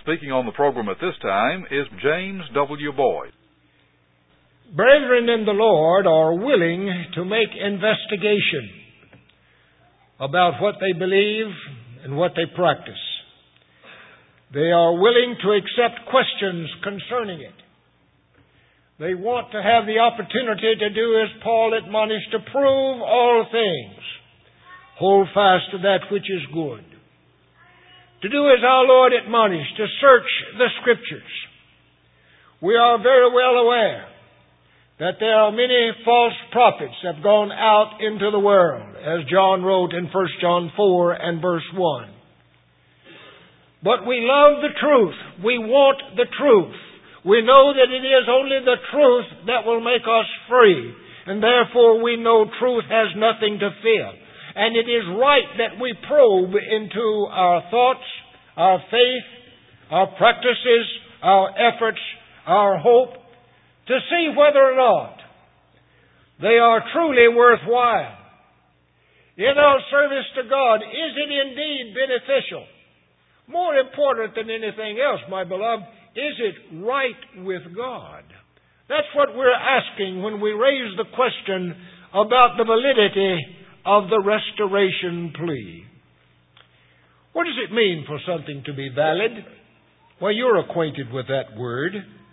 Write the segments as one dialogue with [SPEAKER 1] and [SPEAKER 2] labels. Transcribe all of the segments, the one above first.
[SPEAKER 1] Speaking on the program at this time is James W. Boyd.
[SPEAKER 2] Brethren in the Lord are willing to make investigation about what they believe and what they practice. They are willing to accept questions concerning it. They want to have the opportunity to do as Paul admonished, to prove all things. Hold fast to that which is good. To do as our Lord admonished, to search the Scriptures. We are very well aware that there are many false prophets that have gone out into the world, as John wrote in 1 John 4 and verse 1. But we love the truth. We want the truth. We know that it is only the truth that will make us free. And therefore we know truth has nothing to fear. And it is right that we probe into our thoughts, our faith, our practices, our efforts, our hope, to see whether or not they are truly worthwhile. In our service to God, is it indeed beneficial? More important than anything else, my beloved, is it right with God? That's what we're asking when we raise the question about the validity of the restoration plea. What does it mean for something to be valid? Well, you're acquainted with that word.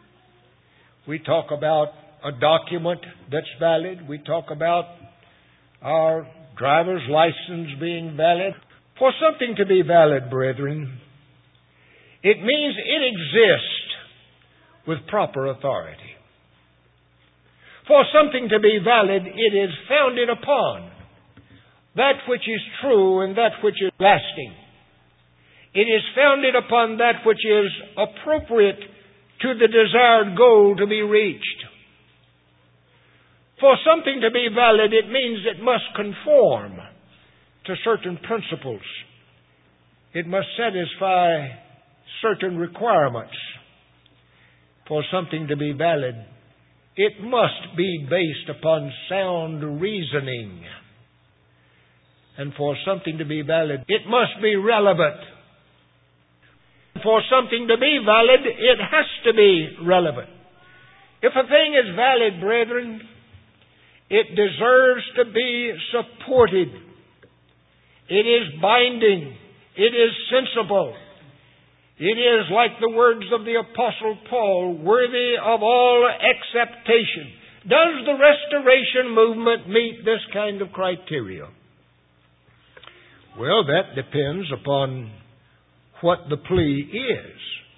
[SPEAKER 2] We talk about a document that's valid. We talk about our driver's license being valid. For something to be valid, brethren, it means it exists with proper authority. For something to be valid, it is founded upon that which is true and that which is lasting. It is founded upon that which is appropriate to the desired goal to be reached. For something to be valid, it means it must conform to certain principles. It must satisfy certain requirements. For something to be valid, it must be based upon sound reasoning. And for something to be valid, it must be relevant. For something to be valid, it has to be relevant. If a thing is valid, brethren, it deserves to be supported. It is binding. It is sensible. It is, like the words of the Apostle Paul, worthy of all acceptation. Does the restoration movement meet this kind of criteria? Well, that depends upon what the plea is.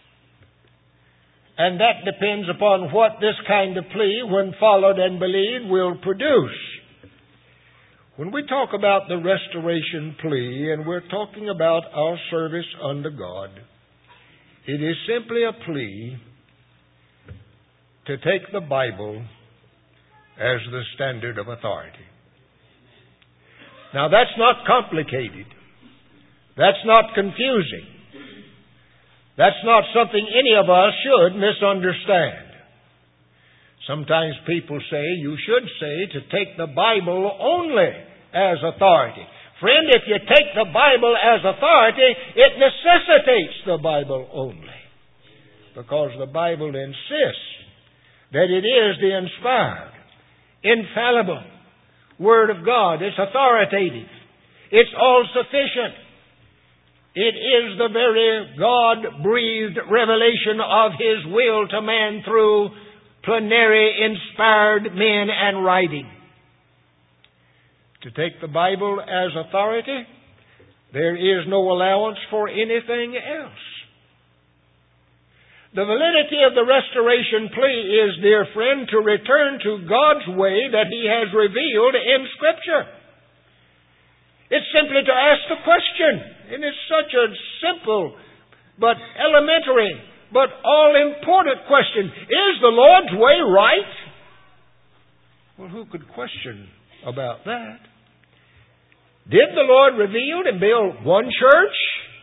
[SPEAKER 2] And that depends upon what this kind of plea, when followed and believed, will produce. When we talk about the restoration plea, and we're talking about our service unto God, it is simply a plea to take the Bible as the standard of authority. Now, that's not complicated. That's not confusing. That's not something any of us should misunderstand. Sometimes people say, you should say to take the Bible only as authority. Friend, if you take the Bible as authority, it necessitates the Bible only. Because the Bible insists that it is the inspired, infallible Word of God. It's authoritative. It's all-sufficient. It is the very God-breathed revelation of His will to man through plenary inspired men and writing. To take the Bible as authority, there is no allowance for anything else. The validity of the restoration plea is, dear friend, to return to God's way that He has revealed in Scripture. It's simply to ask the question. And it's such a simple but elementary but all-important question. Is the Lord's way right? Well, who could question about that? Did the Lord reveal and build one church?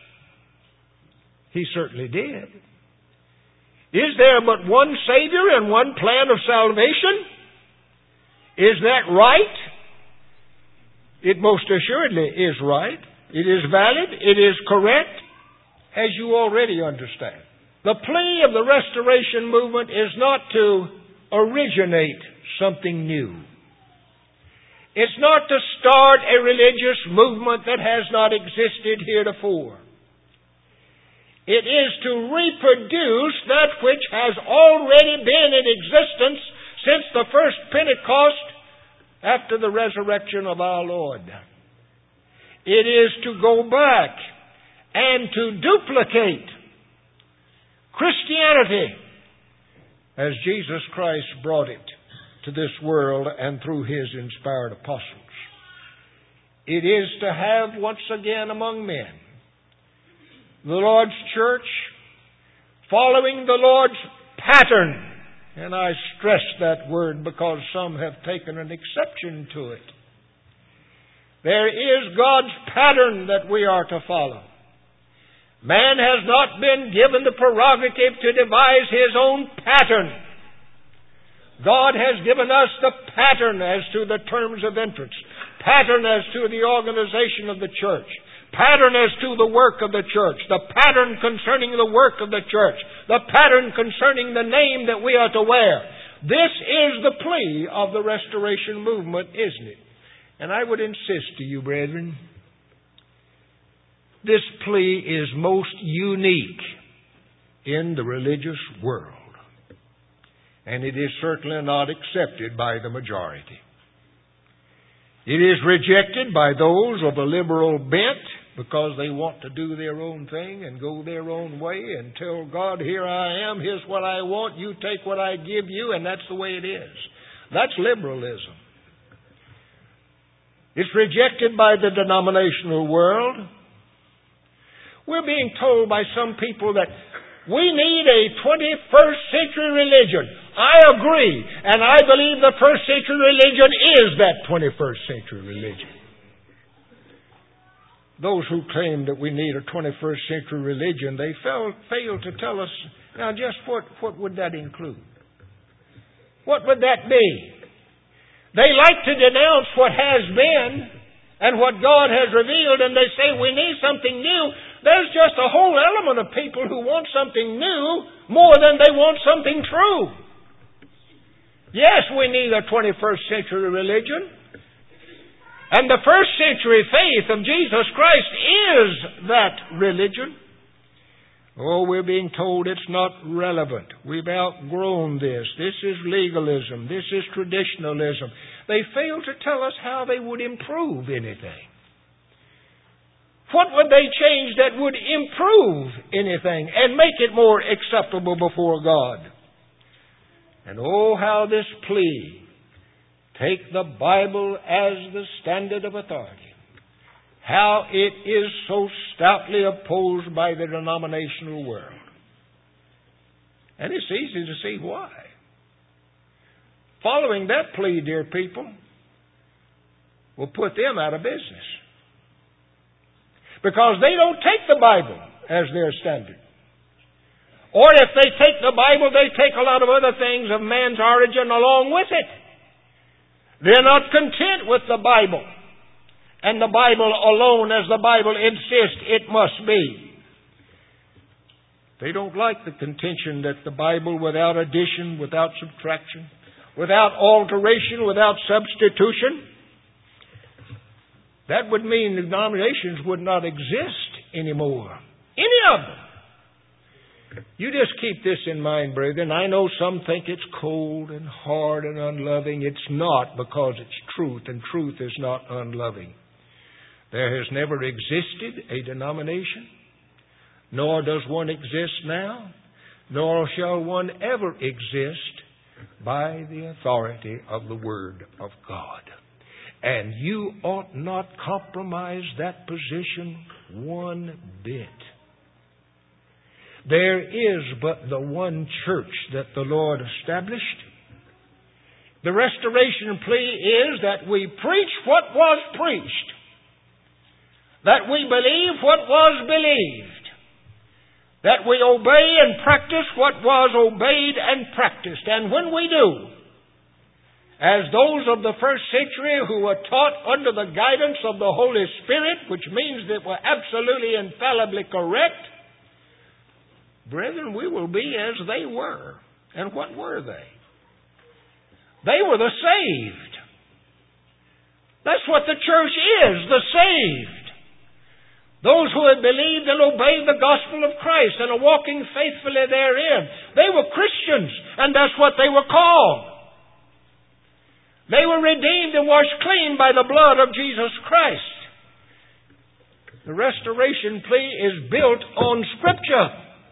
[SPEAKER 2] He certainly did. Is there but one Savior and one plan of salvation? Is that right? It most assuredly is right. It is valid. It is correct, as you already understand. The plea of the Restoration Movement is not to originate something new. It's not to start a religious movement that has not existed heretofore. It is to reproduce that which has already been in existence since the first Pentecost after the resurrection of our Lord. It is to go back and to duplicate Christianity as Jesus Christ brought it to this world and through His inspired apostles. It is to have once again among men the Lord's church following the Lord's pattern. And I stress that word because some have taken an exception to it. There is God's pattern that we are to follow. Man has not been given the prerogative to devise his own pattern. God has given us the pattern as to the terms of entrance, pattern as to the organization of the church, pattern as to the work of the church, the pattern concerning the work of the church, the pattern concerning the name that we are to wear. This is the plea of the Restoration Movement, isn't it? And I would insist to you, brethren, this plea is most unique in the religious world. And it is certainly not accepted by the majority. It is rejected by those of a liberal bent because they want to do their own thing and go their own way and tell God, here I am, here's what I want, you take what I give you, and that's the way it is. That's liberalism. It's rejected by the denominational world. We're being told by some people that we need a 21st century religion. I agree, and I believe the first century religion is that 21st century religion. Those who claim that we need a 21st century religion, they fail to tell us, now just what would that include? What would that be? They like to denounce what has been and what God has revealed, and they say we need something new. There's just a whole element of people who want something new more than they want something true. Yes, we need a 21st century religion. And the first century faith of Jesus Christ is that religion. Oh, we're being told it's not relevant. We've outgrown this. This is legalism. This is traditionalism. They fail to tell us how they would improve anything. What would they change that would improve anything and make it more acceptable before God? And oh, how this plea, take the Bible as the standard of authority, how it is so stoutly opposed by the denominational world. And it's easy to see why. Following that plea, dear people, will put them out of business. Because they don't take the Bible as their standard. Or if they take the Bible, they take a lot of other things of man's origin along with it. They're not content with the Bible. And the Bible alone, as the Bible insists it must be. They don't like the contention that the Bible without addition, without subtraction, without alteration, without substitution, that would mean denominations would not exist anymore. Any of them. You just keep this in mind, brethren. I know some think it's cold and hard and unloving. It's not, because it's truth, and truth is not unloving. There has never existed a denomination, nor does one exist now, nor shall one ever exist by the authority of the Word of God. And you ought not compromise that position one bit. There is but the one church that the Lord established. The restoration plea is that we preach what was preached, that we believe what was believed, that we obey and practice what was obeyed and practiced. And when we do, as those of the first century who were taught under the guidance of the Holy Spirit, which means that we're absolutely infallibly correct, brethren, we will be as they were. And what were they? They were the saved. That's what the church is, the saved. Those who have believed and obeyed the gospel of Christ and are walking faithfully therein. They were Christians, and that's what they were called. They were redeemed and washed clean by the blood of Jesus Christ. The restoration plea is built on Scripture.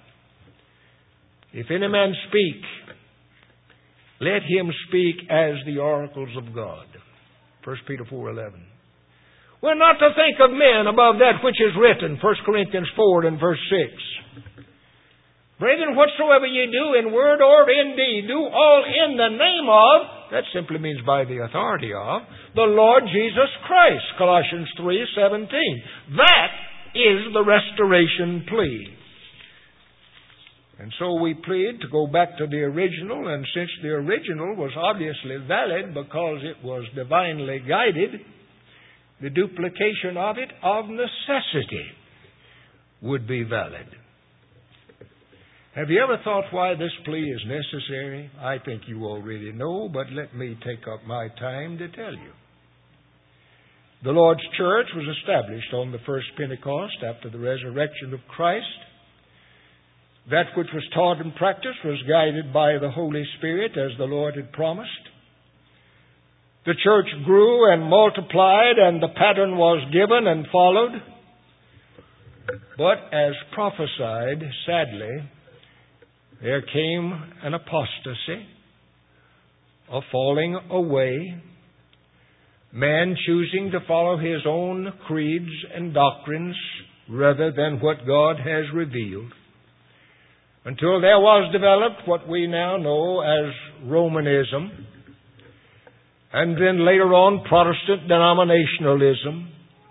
[SPEAKER 2] If any man speak, let him speak as the oracles of God. 1 Peter 4:11. We're not to think of men above that which is written. 1 Corinthians 4 and verse 6. Brethren, whatsoever ye do in word or in deed, do all in the name of, that simply means by the authority of, the Lord Jesus Christ. Colossians 3:17. That is the restoration plea. And so we plead to go back to the original, and since the original was obviously valid because it was divinely guided, the duplication of it of necessity would be valid. Have you ever thought why this plea is necessary? I think you already know, but let me take up my time to tell you. The Lord's church was established on the first Pentecost after the resurrection of Christ. That which was taught and practiced was guided by the Holy Spirit as the Lord had promised. The church grew and multiplied, and the pattern was given and followed. But as prophesied, sadly, there came an apostasy, a falling away, man choosing to follow his own creeds and doctrines rather than what God has revealed, until there was developed what we now know as Romanism, and then later on Protestant denominationalism.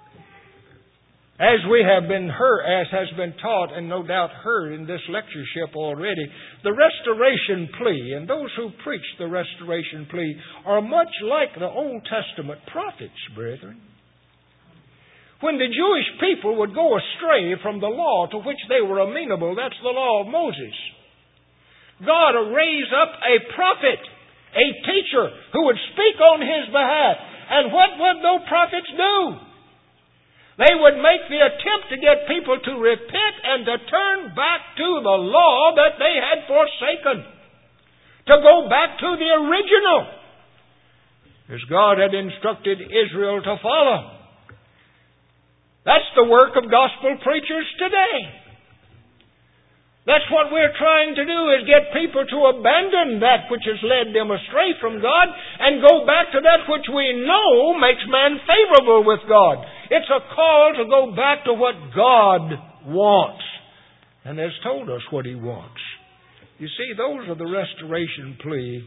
[SPEAKER 2] As we have been heard, as has been taught and no doubt heard in this lectureship already, the restoration plea and those who preach the restoration plea are much like the Old Testament prophets, brethren. When the Jewish people would go astray from the law to which they were amenable, that's the law of Moses, God would raise up a prophet, a teacher, who would speak on his behalf. And what would those prophets do? They would make the attempt to get people to repent and to turn back to the law that they had forsaken. To go back to the original, as God had instructed Israel to follow. That's the work of gospel preachers today. That's what we're trying to do, is get people to abandon that which has led them astray from God and go back to that which we know makes man favorable with God. It's a call to go back to what God wants and has told us what He wants. You see, those are the restoration plea.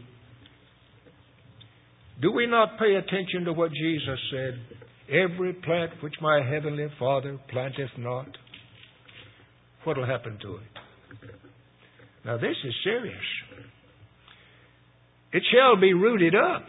[SPEAKER 2] Do we not pay attention to what Jesus said? Every plant which my heavenly Father planteth not, what will happen to it? Now this is serious. It shall be rooted up.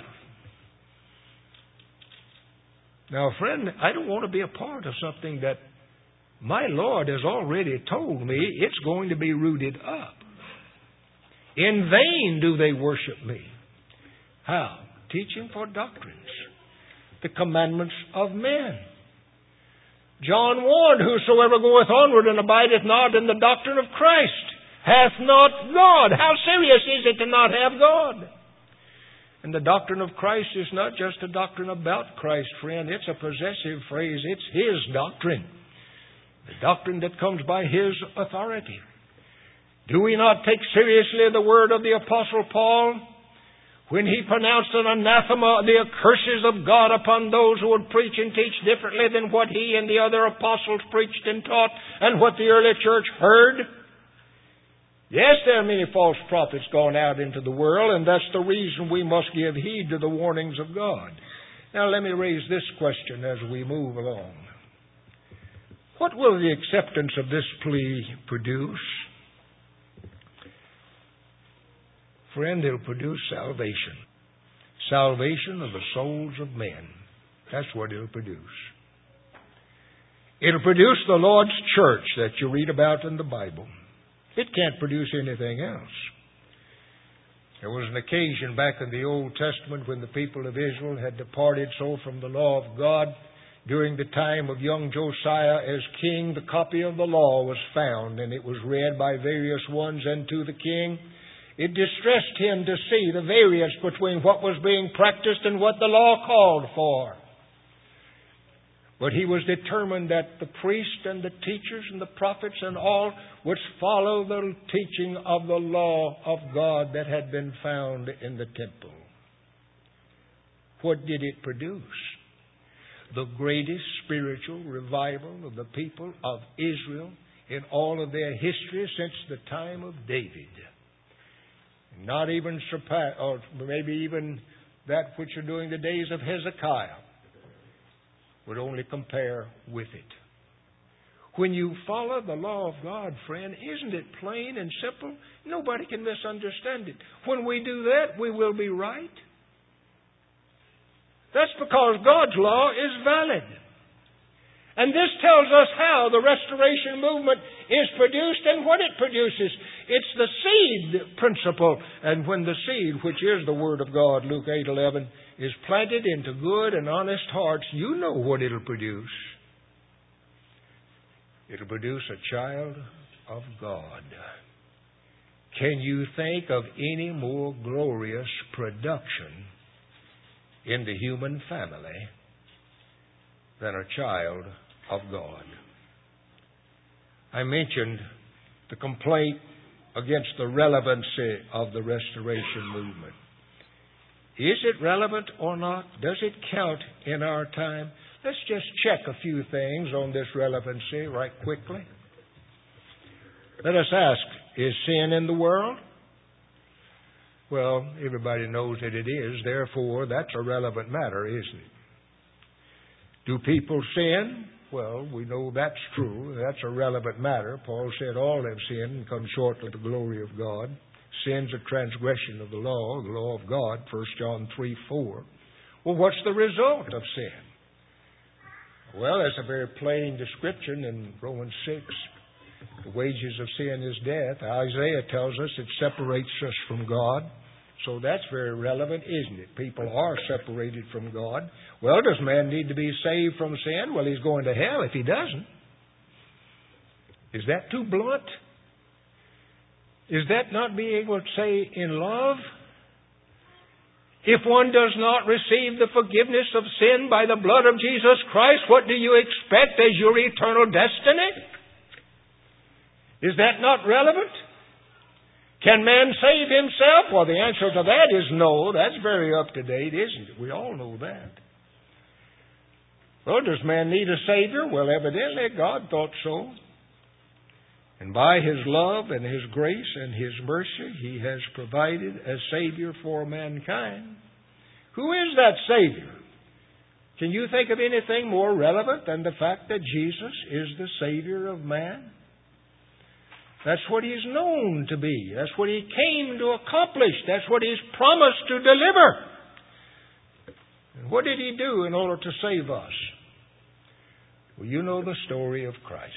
[SPEAKER 2] Now, friend, I don't want to be a part of something that my Lord has already told me it's going to be rooted up. In vain do they worship me. How? Teaching for doctrines, the commandments of men. John warned, whosoever goeth onward and abideth not in the doctrine of Christ hath not God. How serious is it to not have God? And the doctrine of Christ is not just a doctrine about Christ, friend. It's a possessive phrase. It's His doctrine. The doctrine that comes by His authority. Do we not take seriously the word of the Apostle Paul when he pronounced an anathema, the curses of God upon those who would preach and teach differently than what he and the other apostles preached and taught and what the early church heard? Yes, there are many false prophets gone out into the world, and that's the reason we must give heed to the warnings of God. Now let me raise this question as we move along. What will the acceptance of this plea produce? Friend, it'll produce salvation. Salvation of the souls of men. That's what it'll produce. It'll produce the Lord's church that you read about in the Bible. It can't produce anything else. There was an occasion back in the Old Testament when the people of Israel had departed so from the law of God. During the time of young Josiah as king, the copy of the law was found, and it was read by various ones unto the king. It distressed him to see the variance between what was being practiced and what the law called for. But he was determined that the priests and the teachers and the prophets and all would follow the teaching of the law of God that had been found in the temple. What did it produce? The greatest spiritual revival of the people of Israel in all of their history since the time of David. Not even surpass, or maybe even that which are during the days of Hezekiah would only compare with it. When you follow the law of God, friend, isn't it plain and simple? Nobody can misunderstand it. When we do that, we will be right. That's because God's law is valid. And this tells us how the restoration movement is produced and what it produces. It's the seed principle. And when the seed, which is the Word of God, Luke 8:11, is planted into good and honest hearts, you know what it'll produce. It'll produce a child of God. Can you think of any more glorious production in the human family than a child of God? I mentioned the complaint against the relevancy of the restoration movement. Is it relevant or not? Does it count in our time? Let's just check a few things on this relevancy right quickly. Let us ask, is sin in the world? Well, everybody knows that it is. Therefore, that's a relevant matter, isn't it? Do people sin? Well, we know that's true. That's a relevant matter. Paul said all have sinned and come short of the glory of God. Sin's a transgression of the law of God, 1 John 3:4. Well, what's the result of sin? Well, that's a very plain description in Romans 6. The wages of sin is death. Isaiah tells us it separates us from God. So that's very relevant, isn't it? People are separated from God. Well, does man need to be saved from sin? Well, he's going to hell if he doesn't. Is that too blunt? Is that not being able to say in love? If one does not receive the forgiveness of sin by the blood of Jesus Christ, what do you expect as your eternal destiny? Is that not relevant? Can man save himself? Well, the answer to that is no. That's very up to date, isn't it? We all know that. Well, does man need a Savior? Well, evidently God thought so. And by His love and His grace and His mercy, He has provided a Savior for mankind. Who is that Savior? Can you think of anything more relevant than the fact that Jesus is the Savior of man? That's what He's known to be. That's what He came to accomplish. That's what He's promised to deliver. And what did He do in order to save us? Well, you know the story of Christ.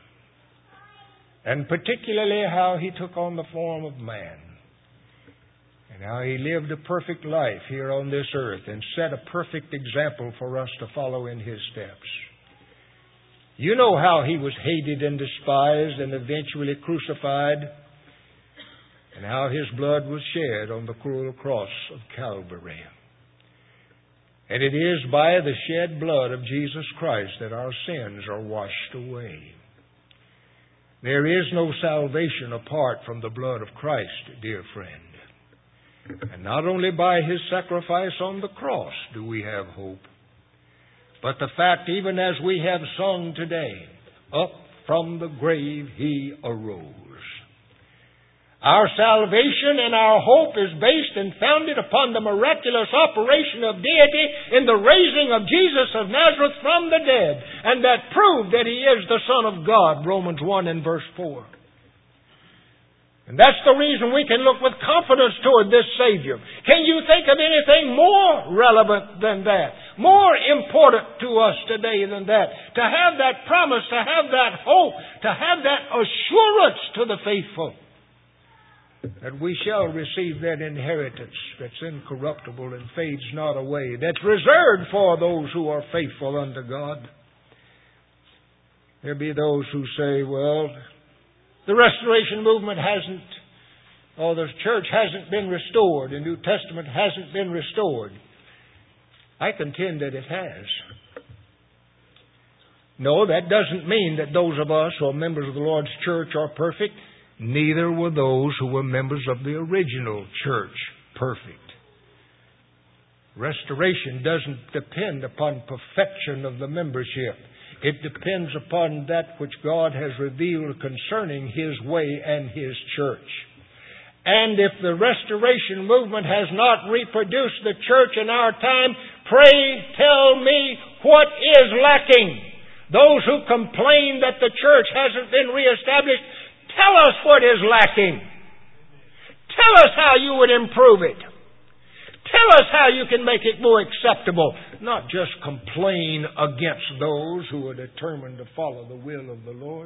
[SPEAKER 2] And particularly how He took on the form of man. And how He lived a perfect life here on this earth and set a perfect example for us to follow in His steps. You know how He was hated and despised and eventually crucified, and how His blood was shed on the cruel cross of Calvary. And it is by the shed blood of Jesus Christ that our sins are washed away. There is no salvation apart from the blood of Christ, dear friend. And not only by His sacrifice on the cross do we have hope, but the fact, even as we have sung today, up from the grave He arose. Our salvation and our hope is based and founded upon the miraculous operation of deity in the raising of Jesus of Nazareth from the dead. And that proved that He is the Son of God, Romans 1 and verse 4. And that's the reason we can look with confidence toward this Savior. Can you think of anything more relevant than that? more important to us today than that. To have that promise, to have that hope, to have that assurance to the faithful that we shall receive that inheritance that's incorruptible and fades not away, that's reserved for those who are faithful unto God. There be those who say, well, the Restoration movement hasn't, or the church hasn't been restored, the New Testament hasn't been restored. I contend that it has. No, that doesn't mean that those of us who are members of the Lord's church are perfect. Neither were those who were members of the original church perfect. Restoration doesn't depend upon perfection of the membership. It depends upon that which God has revealed concerning His way and His church. And if the Restoration movement has not reproduced the church in our time, pray tell me what is lacking. Those who complain that the church hasn't been reestablished, tell us what is lacking. Tell us how you would improve it. Tell us how you can make it more acceptable. Not just complain against those who are determined to follow the will of the Lord.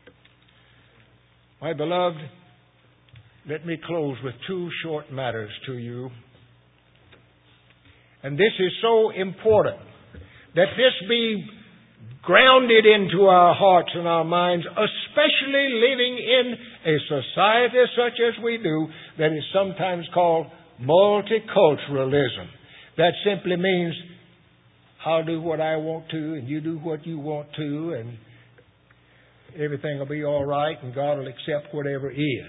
[SPEAKER 2] My beloved, let me close with two short matters to you. And this is so important that this be grounded into our hearts and our minds, especially living in a society such as we do that is sometimes called multiculturalism. That simply means I'll do what I want to and you do what you want to and everything will be all right and God will accept whatever is.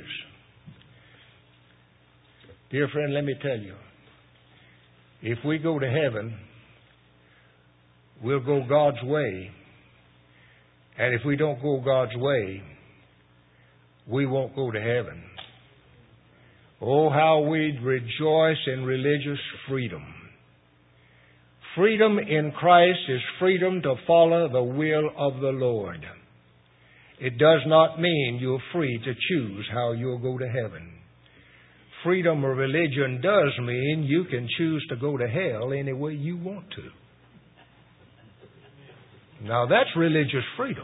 [SPEAKER 2] Dear friend, let me tell you, if we go to heaven, we'll go God's way. And if we don't go God's way, we won't go to heaven. Oh, how we'd rejoice in religious freedom. Freedom in Christ is freedom to follow the will of the Lord. It does not mean you're free to choose how you'll go to heaven. Freedom of religion does mean you can choose to go to hell any way you want to. Now that's religious freedom.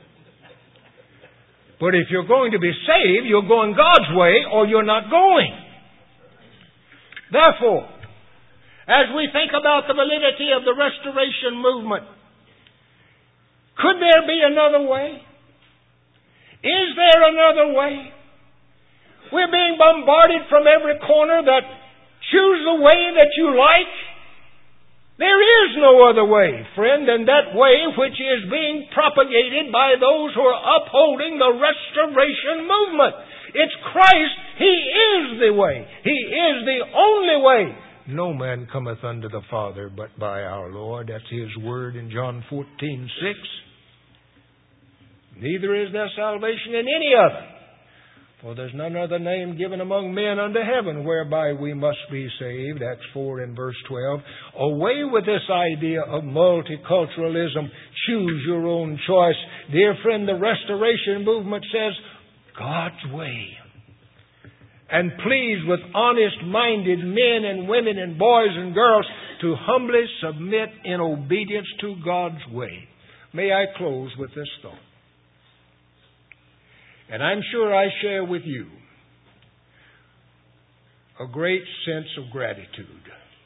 [SPEAKER 2] But if you're going to be saved, you're going God's way or you're not going. Therefore, as we think about the validity of the Restoration movement, could there be another way? Is there another way? We're being bombarded from every corner that choose the way that you like. There is no other way, friend, than that way which is being propagated by those who are upholding the Restoration movement. It's Christ. He is the way. He is the only way. No man cometh unto the Father but by our Lord. That's His word in John 14:6. Neither is there salvation in any other. For there's none other name given among men under heaven whereby we must be saved. Acts 4 and verse 12. Away with this idea of multiculturalism. Choose your own choice. Dear friend, the Restoration movement says God's way. And please, with honest-minded men and women and boys and girls, to humbly submit in obedience to God's way. May I close with this thought. And I'm sure I share with you a great sense of gratitude.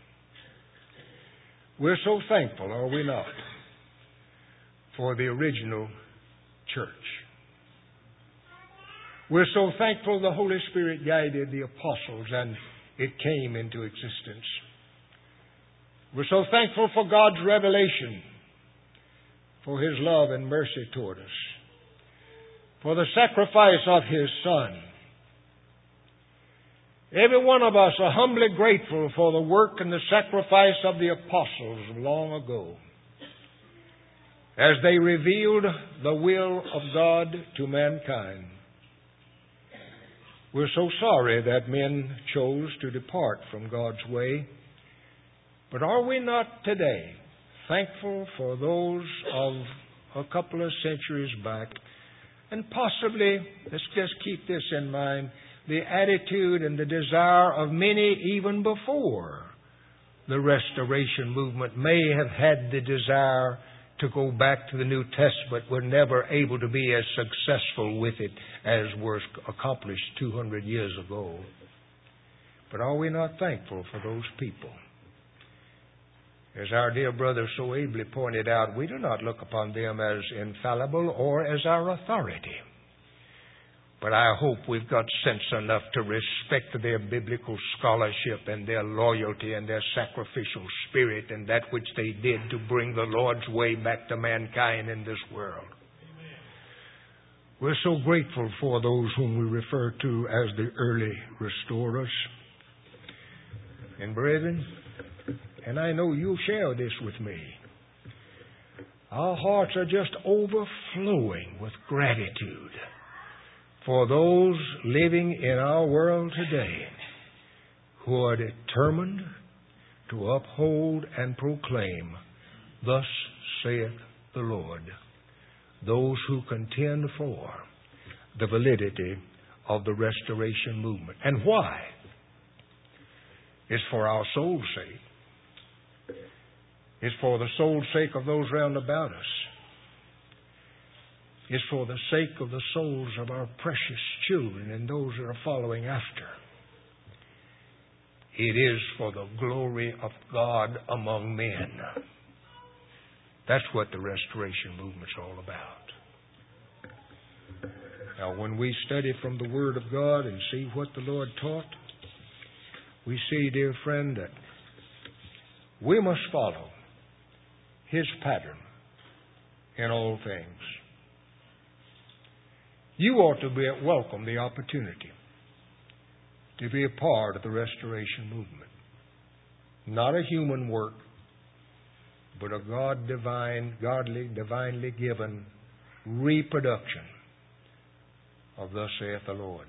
[SPEAKER 2] We're so thankful, are we not, for the original church. We're so thankful the Holy Spirit guided the apostles and it came into existence. We're so thankful for God's revelation, for His love and mercy toward us, for the sacrifice of His Son. Every one of us are humbly grateful for the work and the sacrifice of the apostles long ago, as they revealed the will of God to mankind. We're so sorry that men chose to depart from God's way. But are we not today thankful for those of a couple of centuries back? And possibly, let's just keep this in mind, the attitude and the desire of many even before the Restoration Movement may have had the desire to go back to the New Testament, were never able to be as successful with it as was accomplished 200 years ago. But are we not thankful for those people? As our dear brother so ably pointed out, we do not look upon them as infallible or as our authority. But I hope we've got sense enough to respect their biblical scholarship and their loyalty and their sacrificial spirit and that which they did to bring the Lord's way back to mankind in this world. Amen. We're so grateful for those whom we refer to as the early restorers. And brethren, and I know you'll share this with me, our hearts are just overflowing with gratitude for those living in our world today who are determined to uphold and proclaim, "Thus saith the Lord." Those who contend for the validity of the Restoration Movement. And why? It's for our soul's sake. It's for the soul's sake of those round about us. It's for the sake of the souls of our precious children and those that are following after. It is for the glory of God among men. That's what the Restoration Movement's all about. Now, when we study from the Word of God and see what the Lord taught, we see, dear friend, that we must follow His pattern in all things. You ought to welcome the opportunity to be a part of the Restoration Movement. Not a human work, but a godly, divinely given reproduction of "Thus saith the Lord."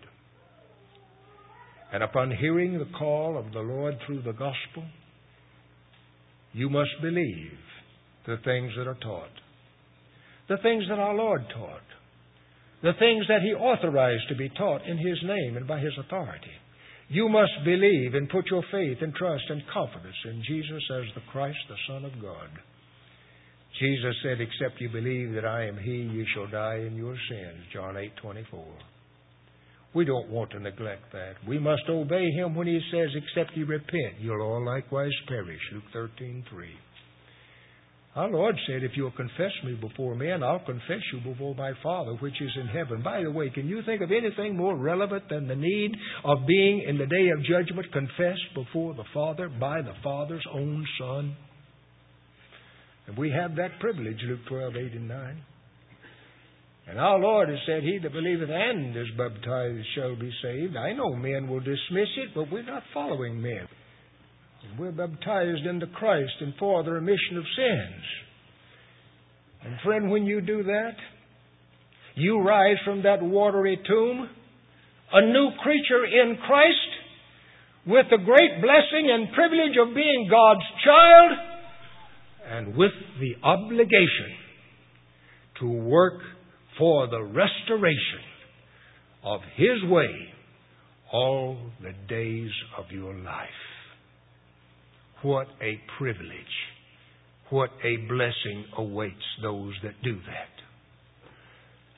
[SPEAKER 2] And upon hearing the call of the Lord through the gospel, you must believe the things that are taught, the things that our Lord taught, the things that He authorized to be taught in His name and by His authority. You must believe and put your faith and trust and confidence in Jesus as the Christ, the Son of God. Jesus said, "Except you believe that I am He, you shall die in your sins." John 8:24. We don't want to neglect that. We must obey Him when He says, "Except you repent, you'll all likewise perish." Luke 13:3. Our Lord said, "If you'll confess me before men, I'll confess you before my Father which is in heaven." By the way, can you think of anything more relevant than the need of being in the day of judgment confessed before the Father by the Father's own Son? And we have that privilege, Luke 12:8-9. And our Lord has said, "He that believeth and is baptized shall be saved." I know men will dismiss it, but we're not following men. We're baptized into Christ and for the remission of sins. And friend, when you do that, you rise from that watery tomb, a new creature in Christ, with the great blessing and privilege of being God's child, and with the obligation to work for the restoration of His way all the days of your life. What a privilege, what a blessing awaits those that do that.